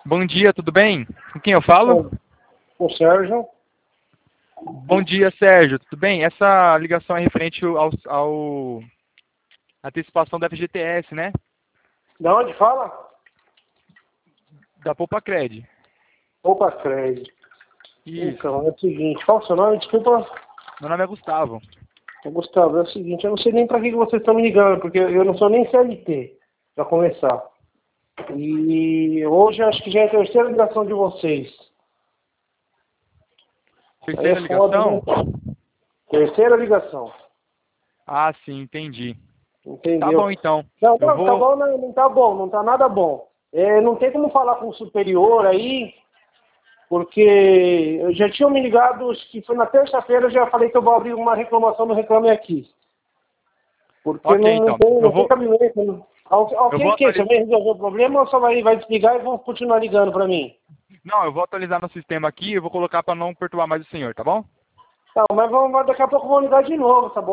Bom dia, tudo bem? Com quem eu falo? O Sérgio. Bom dia, Sérgio, tudo bem? Essa ligação é referente ao antecipação da FGTS, né? Da onde fala? Da Poupa-Cred. Poupa-Cred. Isso. Então, é o seguinte, qual o seu nome? Desculpa. Meu nome é Gustavo. Gustavo, é o seguinte, eu não sei nem para que vocês estão me ligando, porque eu não sou nem CLT, para começar. E hoje acho que já é a terceira ligação de vocês. Terceira Aí é foda, ligação? né? Terceira ligação. Ah, sim, entendi. Tá Entendeu? bom, então. Não, Eu não, tá vou... bom, não tá bom, não tá nada bom. Não tem como falar com o superior aí, porque eu já tinha me ligado, acho que foi na terça-feira, eu já falei que eu vou abrir uma reclamação no Reclame Aqui. Porque Ok, não então. tem, Eu não tem vou... cabimento. Eu vou Alguém que? Você atualizar... vai resolver o problema ou só vai desligar e vão continuar ligando para mim? Não, eu vou atualizar no sistema aqui e vou colocar para não perturbar mais o senhor, tá bom? Não, mas daqui a pouco vão ligar de novo, tá bom?